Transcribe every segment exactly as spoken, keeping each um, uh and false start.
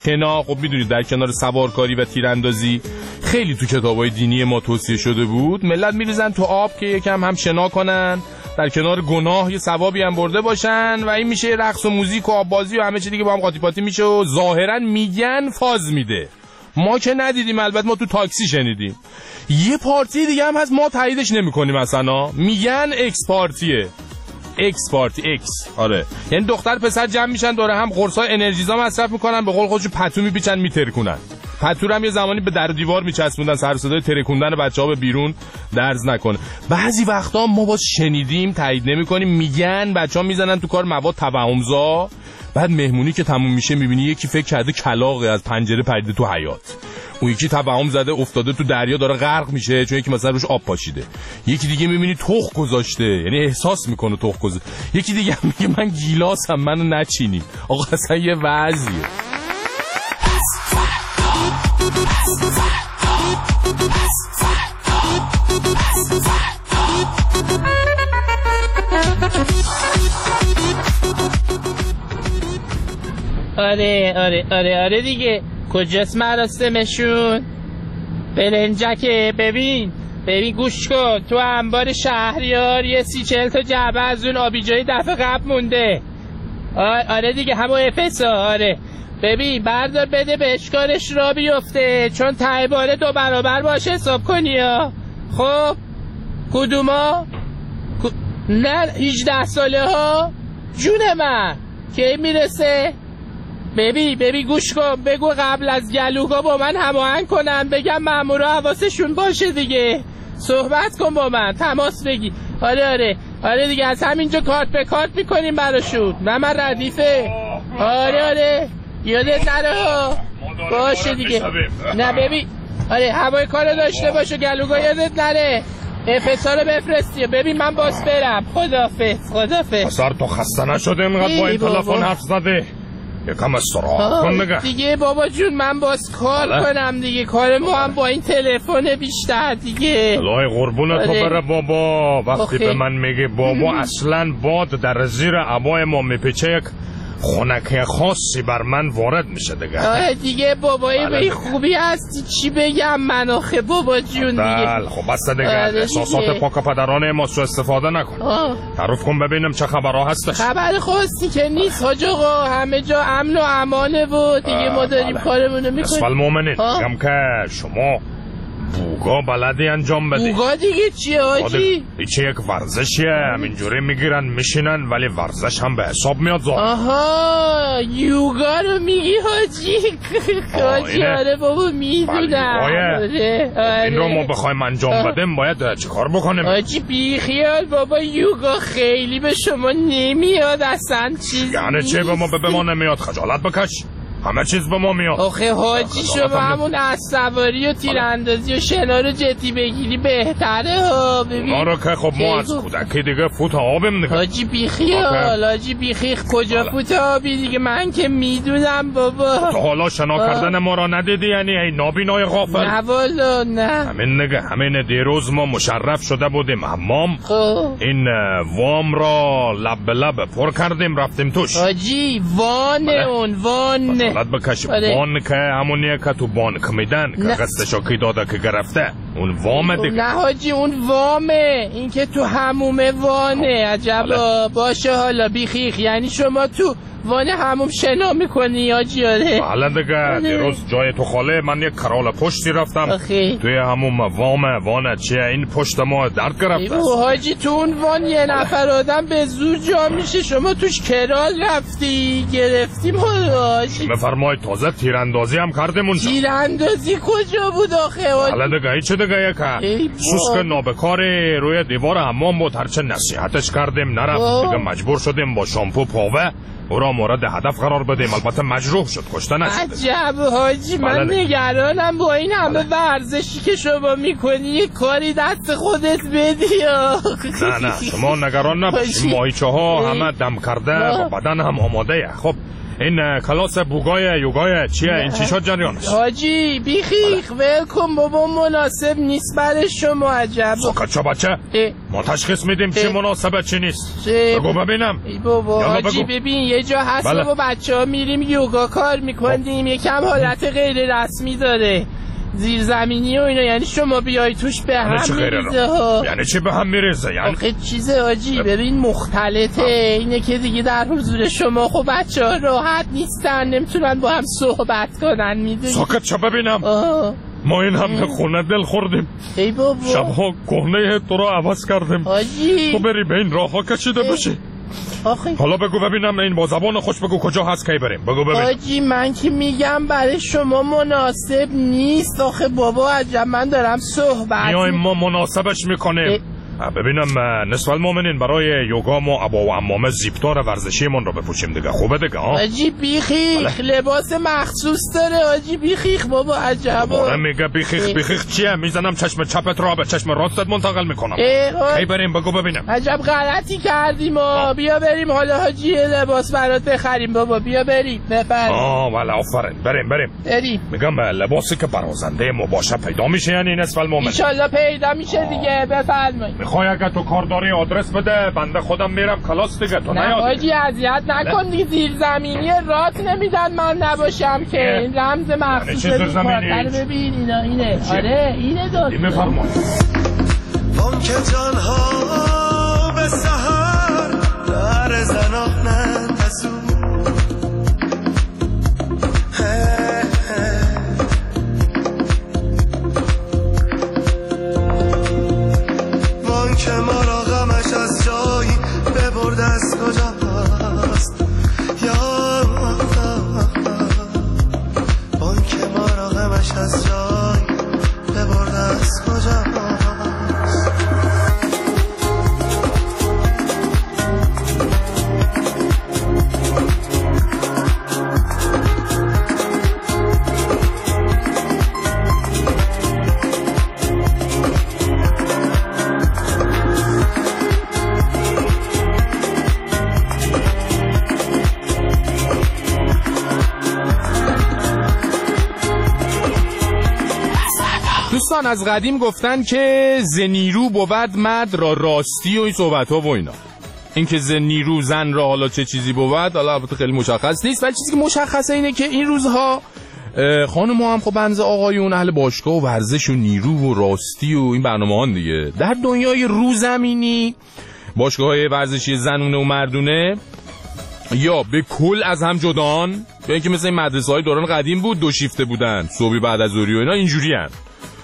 شنا. خب میدونید در کنار سوارکاری و تیراندازی خیلی تو کتابای دینی ما توصیه شده بود ملت میریزن تو آب که یکم هم شنا کنن، در کنار گناه یه ثوابی هم برده باشن و این میشه رقص و موزیک و آببازی و همه چی دیگه با هم قاطی پاتی میشه و ظاهرا میگن فاز میده. ما که ندیدیم، البته ما تو تاکسی شنیدیم. یه پارتی دیگه هم هست ما تاییدش نمی‌کنیم مثلا، میگن اکس پارتیه. اکس پارتی اکس. آره، یعنی دختر پسر جمع میشن دوره هم قرصای انرژیزا مصرف میکنن، به قول خودشون پتو میپیچن میترکونن. پتو هم یه زمانی به در و دیوار میچسبوندن سر صدای ترکوندن بچه‌ها به بیرون درز نکنه. بعضی وقتا ما باز شنیدیم تایید نمی‌کنیم، میگن بچه‌ها میزنن تو کار مواد توهمزا، بعد مهمونی که تموم میشه میبینی یکی فکر کرده کلاغه از پنجره پریده تو حیاط، اون یکی توهم زده افتاده تو دریا داره غرق میشه چون یکی مثلا روش آب پاشیده، یکی دیگه میبینی تخم گذاشته یعنی احساس میکنه تخم گذاشته، یکی دیگه میگه من گیلاسم منو نچینی. آقا اصلا یه وضعیه. آره آره آره آره دیگه. کجاست مراسمشون؟ بلنجکه. ببین ببین گوش کن، تو انبار شهریار یه سی چل تا جعبه از اون آبیجای دفعه قبل مونده. آره دیگه همون افسا. آره ببین بردار بده به اشکارش را بیفته چون ته باره دو برابر باشه حساب کنی ها. خب کدوما؟ نه هجده ساله ها. جون من کی میرسه؟ ببی ببی گوش کن، بگو قبل از گلوگا با من هماهنگ کنن، بگم مامورا حواسشون باشه دیگه، صحبت کن با من، تماس بگی. آره آره آره دیگه از همینجا کارت به کارت میکنیم براشون. نه من ردیفه. آره آره یادت نره ها. باشه دیگه. نه ببی آره هوای کار داشته باشه، گلوگا یادت نره. افسا رو بفرستی. ببین من باز برم. خدافظ خدافظ. پسر تو خسته نشده اینقدر با این تلفن حرف زده؟ یکم استراحت کن نگه دیگه بابا جون. من باز کار بله. کنم دیگه، کار ما هم با این تلفن بیشتر دیگه. الهی قربون تو بره بابا. وقتی آخی. به من میگه بابا اصلا باد در زیر عبای ما میپیچه، یک خونکه خاصی بر من وارد میشه دیگه. آه دیگه بابایی به این خوبی هستی چی بگم من آخه بابا جون دیگه. بله خب بسته دیگه. احساسات پاک پدرانه ما سو استفاده نکن. آه. تعرف کن ببینم چه خبرها هستش. خبر خواستی که نیست حاج آقا، همه جا امن و امانه و دیگه ما داریم کارمونو میکنیم. اسفل مومنین میگم که شما بوگا بلدی انجام بدی. بوگا دیگه چیه آجی؟ چه یک ورزشیه، همینجوری میگیرن میشینن ولی ورزش هم به حساب میاد ظاهر. آها یوگا رو میگی حاجی؟ حاجی آره بابا میدونم. آره آره. این رو ما بخوایم انجام بدیم باید چه کار بکنیم؟ حاجی بیخیال بابا، یوگا خیلی به شما نمیاد اصلا چیز. یعنی چه به ما به ما نمیاد؟ خجالت بکش، همه چیز به ما میاد. آخه حاجی شما همون از سواری و تیراندازی و شنا رو جدی بگیری بهتره ها. ببین اونا رو که خب ما از کودکی دیگه فوت آبیم دیگه. حاجی بیخیال، حاجی بیخیخ کجا فوت آبی دیگه، من که میدونم بابا. تو حالا شنا کردن ما را ندیدی یعنی ای نابینای غافل؟ نه والا نه. همین نگه همین دیروز ما مشرف شده بودیم حمام، این وام را لب به لب پر کردیم رفتیم توش. حاجی وانه اون وانه لد بکش. وان که همونیه که تو بانک میدن که قسطشو کی داده که گرفته، اون وامه دیگه. نه حاجی اون وامه، این که تو همومه وانه. عجب باشه حالا بیخیخ، یعنی شما تو وان هموم شنا میکنی حاجی؟ آره حالا دیگه دیروز جای تو خاله من یک کرال پشتی رفتم آخی. توی هموم وامه وانه چیه این پشت ما درد گرفته. حاجی تو اون وان یه نفر آدم به زور جا میشه، شما توش کرال رفتی گرفتیم حاجی. بفرمای تازه تیراندازی هم کردیم اونجا. تیراندازی کجا بود آخه حاجی؟ حالا دیگه ای چه دیگه یکه سوسک نابکاری روی دیوار حمام بود، هرچه نصیحتش کردیم نرفت دیگه، مجبور شدیم با شامپو پاوه او را مورد هدف قرار بدیم، البته مجروح شد کشته نشد. عجب حاجی من نگرانم با این همه ورزشی که شما میکنی یه کاری دست خودت بدی. نه نه شما نگران نباشید، ماهیچه ها همه دم کرده و بدن هم آماده. خب این کلاس بوگای یوگای چیه؟ این چی شد جریانش؟ حاجی بیخیخ ولکن بابا، مناسب نیست برای شما. عجب ساکت شو بچه، ما تشخیص میدیم چی مناسبه چی نیست. بگو ببینم. ای بابا حاجی ببین یه جا هست بله. بابا بچه ها میریم یوگا کار میکنیم، یکم حالت غیر رسمی داره، زیرزمینی و اینا، یعنی شما بیای توش به هم میریزه ها. یعنی چی به هم میریزه؟ یعنی آخه چیزه حاجی ببین مختلطه، اینه که دیگه در حضور شما خب بچه ها راحت نیستن، نمیتونن با هم صحبت کنن، میدونی. ساکت شو ببینم. آه. ما این هم به خونه دل خوردیم، ای بابا شبها کهنه تو رو عوض کردیم، حاجی تو بری به این راه ها کشیده بشی. آخه حالا بگو ببینم این با زبان خوش بگو کجا هست کی بریم. بگو ببینم. حاجی من که میگم برای شما مناسب نیست. آخه بابا عجب من دارم صحبت میایم ما مناسبش میکنیم. ببینم نصف المؤمنین برای یوگا ما عبا و عمامه زیبدار ورزشیمون رو بپوشیم دیگه، خوبه دیگه ها؟ حاجی بیخیخ لباس مخصوص داره حاجی بیخیخ بابا عجب. بابا میگه بیخیخ بیخیخ چیه؟ میزنم چشم چپت را به چشم راستت منتقل میکنم. کی بریم بگو ببینم. عجب غلطی کردیم ما. بیا بریم حالا حاجی لباس برات بخریم بابا، بیا بریم بفرمایید. آه ولی آفرین، بریم بریم بریم. میگم لباسی که برازنده ما باشه پیدا میشه یعنی نصف المؤمن ان شاء الله پیدا میشه دیگه. بفرمایید. میخوای اگه تو کار داری آدرس بده، بنده خودم میرم کلاس دیگه. تو نه نیاد حاجی اذیت نکن دیگه، زیرزمینی رات نمیدن من نباشم که، این رمز مخصوص زیرزمینی. ببین اینا اینه. آره اینه دوست. این بفرمایید. بانک جانها به سحر در زنانند ازو که ما را غمش از جایی ببرد از کجاست، یا بان که ما را غمش از جایی ببرد از کجاست. دوستان از قدیم گفتن که زنیرو بود مرد را راستی و این صحبت ها و اینا. این که زنیرو زن را حالا چه چیزی بود حالا البته خیلی مشخص نیست، ولی چیزی که مشخصه اینه که این روزها خانم ها هم خب بنز آقایون اهل باشگاه و ورزش و نیرو و راستی و این برنامه ها دیگه. در دنیای روزمینی باشگاه های ورزشی زنونه و مردونه یا به کل از هم جدان، یا اینکه مثل این مدرسه های دوران قدیم بود دو شیفته بودن، صبحی بعد از ظهری و اینا اینجوری هن.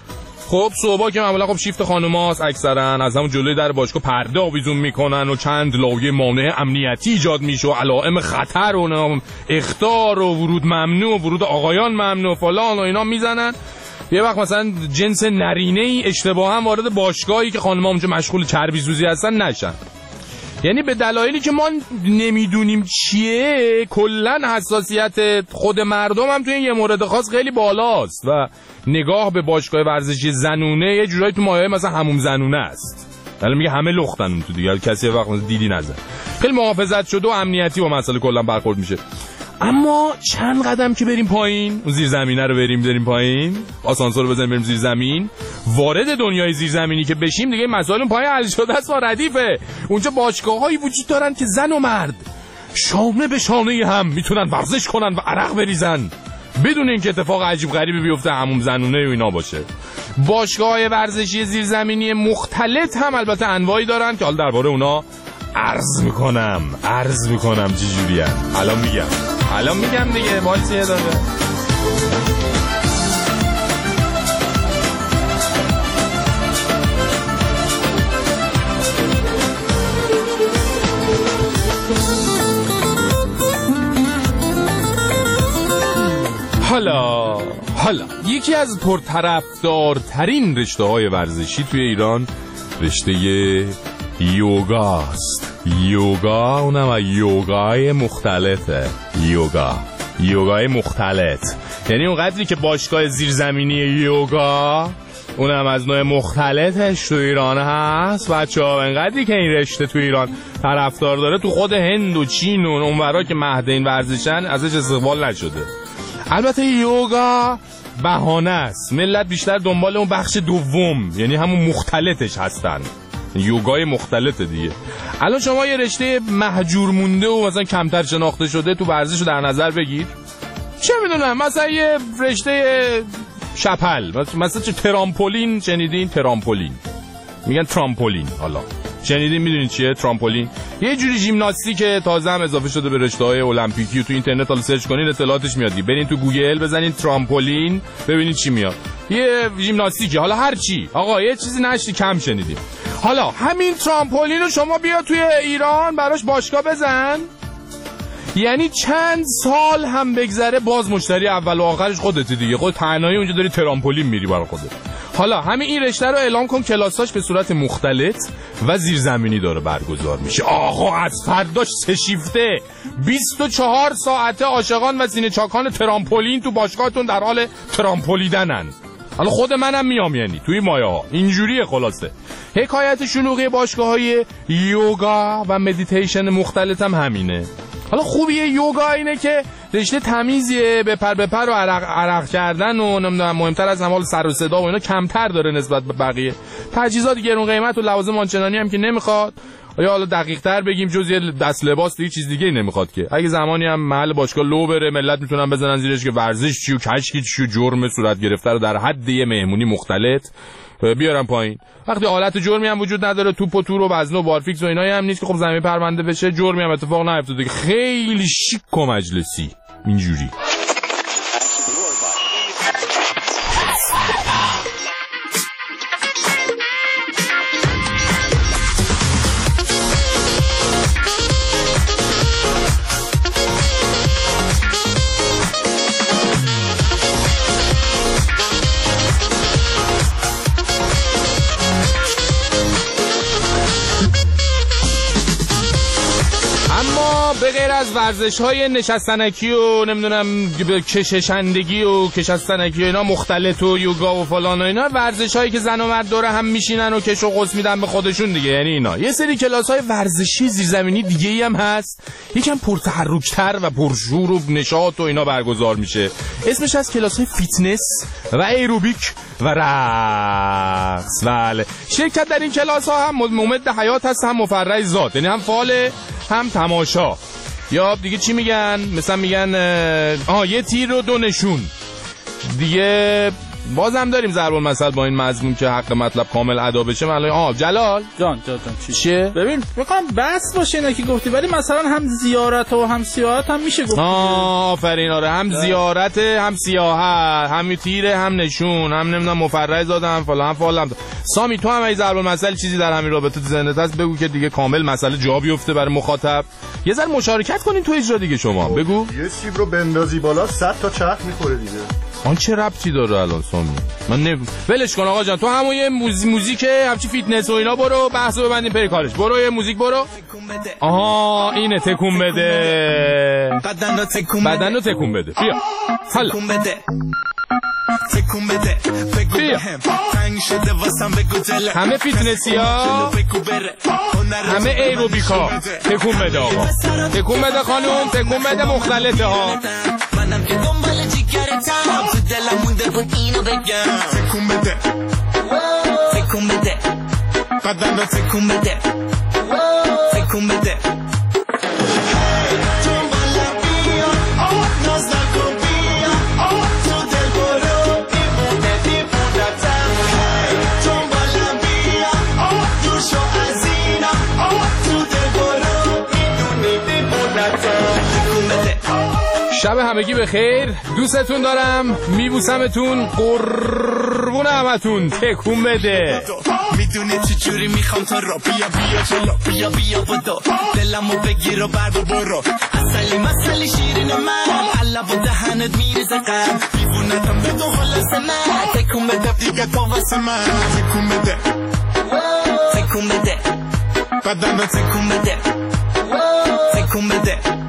خب صبح که معمولا خب شیفت خانم‌هاست اکثرا، از همون جلوی در باشگاه پرده آویزون میکنن و چند لایه مانع امنیتی ایجاد میشه و علائم خطر و اخطار و ورود ممنوع و ورود آقایان ممنوع فلان و اینا میزنن. یه وقت مثلا جنس نرینه‌ای اشتباها وارد باشگاهی که خانم‌ها اونجا مشغول چربی سوزی هستن نشن. یعنی به دلایلی که ما نمیدونیم چیه، کلن حساسیت خود مردم هم توی یه مورد خاص خیلی بالاست و نگاه به باشگاه ورزشی زنونه یه جورایی تو مایه مثلا حموم زنونه است. ولی میگه همه لختن اون تو دیگه، کسی وقت مثلا دیدی نزن. خیلی محافظت شده و امنیتی با مسئله کلا برخورد میشه. اما چند قدم که بریم پایین، اون زیر زمینه رو بریم بریم پایین، آسانسور رو بزنیم بریم زیر زمین، وارد دنیای زیر زمینی که بشیم دیگه مسائل اون پایین حل شده است و ردیفه. اونجا باشگاه‌هایی وجود دارن که زن و مرد شانه به شانه هم میتونن ورزش کنن و عرق بریزن بدون اینکه اتفاق عجیب غریبی بیفته، حموم زنونه و اینا باشه. باشگاه‌های ورزشی زیرزمینی مختلط هم البته انواعی دارن که حالا درباره اونا عرض میکنم عرض میکنم چه جوریه. الان میگم الان میگم دیگه وایسیه داره. حالا حالا یکی از پرطرفدارترین رشته‌های ورزشی توی ایران رشته یوگاست. یوگا اونم یوگای مختلفه. یوگا یوگای مختلط یعنی اون قدری که باشگاه زیرزمینی یوگا اونم از نوع مختلطش تو ایران هست بچه ها. انقدری که این رشته تو ایران طرفدار داره، تو خود هند و چین و اونورا که مهد این ورزشن ازش استقبال نشده. البته یوگا بهانه است، ملت بیشتر دنبال اون بخش دوم، یعنی همون مختلطش هستن، یوگای مختلط دیگه. الان شما یه رشته مهجور مونده و مثلا کمتر شناخته شده تو ورزش رو در نظر بگیر، چه میدونم مثلا یه رشته شپل، مثلا چه ترامپولین، شنیدین؟ ترامپولین میگن ترامپولین، حالا شنیدین؟ میدونین چیه ترامپولین؟ یه جوری ژیمناستیک تازه هم اضافه شده به رشته‌های المپیکی و تو اینترنت حالا سرچ کنین اطلاعاتش میاد. برین تو گوگل بزنین ترامپولین ببینید چی میاد. یه ژیمناستیکه، حالا هر چی آقا، یه چیزی نشتی کم شنیدیم. حالا همین ترامپولین رو شما بیا توی ایران براش باشگاه بزن، یعنی چند سال هم بگذره باز مشتری اول و آخرش خودتی دیگه، خود تنهایی اونجا داری ترامپولین میری برای خودت. حالا همین این رشته رو اعلام کن کلاساش به صورت مختلط و زیرزمینی داره برگزار میشه. آقا از فرداش سه شیفته بیست و چهار ساعته عاشقان و سینه چاکان ترامپولین تو باشگاهتون در حال ترامپولیدنن. حالا خود منم میام، یعنی توی مایه ها اینجوریه. خلاصه حکایت شلوغی باشگاه‌های یوگا و مدیتیشن مختلط هم همینه. حالا خوبیه یوگا اینه که رشته تمیزیه، بپر بپر و عرق عرق کردن و نمیدونم مهمتر از همال سر و صدا و اینا کمتر داره نسبت به بقیه. تجهیزات گرون قیمت و لوازم آنچنانی هم که نمیخواد، یا حالا دقیق تر بگیم جز یه دست لباس دیگه چیز دیگه نمیخواد که. اگه زمانی هم محل باشگاه لو بره ملت میتونن بزنن زیرش که ورزش چی و کشکی چی و جرم صورت گرفته رو در حد یه مهمونی مختلط بیارم پایین. وقتی حالت جرمی هم وجود نداره، توپ و تور و وزن و بارفیکس و اینایی هم نیست که خب زمین پرونده بشه، جرمی هم اتفاق نیفتاده، خیلی شیک و مجلسی اینجوری. به غیر از ورزش‌های نشستنکی و نمیدونم کششندگی و کشستنکی و اینا مختلط و یوگا و فلان و اینا، ورزش‌هایی که زن و مرد دوره هم میشینن و کش و قوس میدن به خودشون دیگه، یعنی اینا. یه سری کلاس‌های ورزشی زیرزمینی دیگه‌ای هم هست، یکم پرتحرک‌تر و پرشور و نشاط و اینا برگزار میشه. اسمش از کلاس‌های فیتنس و ایروبیک و رقص. بله، شرکت در این کلاس‌ها هم ممد حیات هست، هم مفرح ذات، یعنی هم فعال هم تماشا. یا دیگه چی میگن؟ مثلا میگن آها یه تیر و دو نشون دیگه. بازم داریم ضرب المثل با این مضمون که حق مطلب کامل ادا بشه. من آها جلال جان جان جان چی؟ چیه؟ ببین میخوام بس باشه اینا که گفتی، ولی مثلا هم زیارت و هم سیاحت هم میشه گفت. آفرین، آره، هم زیارت هم سیاحت، هم تیر هم نشون، هم نمیدونم مفرح زاده، هم فلان فلان. سامی تو هم ای ضرب المثل چیزی در همین رابطه ذهنت هست بگو که دیگه کامل مسئله جا بیفته برای مخاطب. یه ذره مشارکت کنین تو اجرا دیگه. شما بگو. یه سیب رو بندازی بالا صد تا چرخ میخوره دیگه. آن چه ربطی داره الان سامی؟ من نب... ولش کن آقا جان، تو همون یه موزی... موزیک همچی فیتنس و اینا برو، بحثو ببندیم پی کارش. برو یه موزیک برو. آها اینه تکون بده، بدن رو تکون بده، بدن رو تکون بده. بیا حالا تکون بده، تکون بده، بگو بهم تنگ شده واسم بگو دلم. همه فیتنسی ها، همه ایروبیکا، تکون بده آقا، تکون بده خانوم، تکون بده مختلطه ها. منم که دنبال جیگرتم، تو دلم مونده بود اینو بگم. تکون بده، تکون بده، بدن رو تکون بده، تکون بده. شب همگی به خیر، دوستتون دارم، میبوسمتون، قربون همتون، تکون بده. میدونه چی جوری میخوام تا را بیا بیا جلو، بیا بیا بدو دلمو بگیر و بر برو، اصلی مسئلی شیرین من، علب و دهنت میریزه قلب، دیوونتم به دو خلاص من. تکون بده دیگه تو واسه من، تکون بده، تکون بده، بدن رو تکون بده، تکون بده.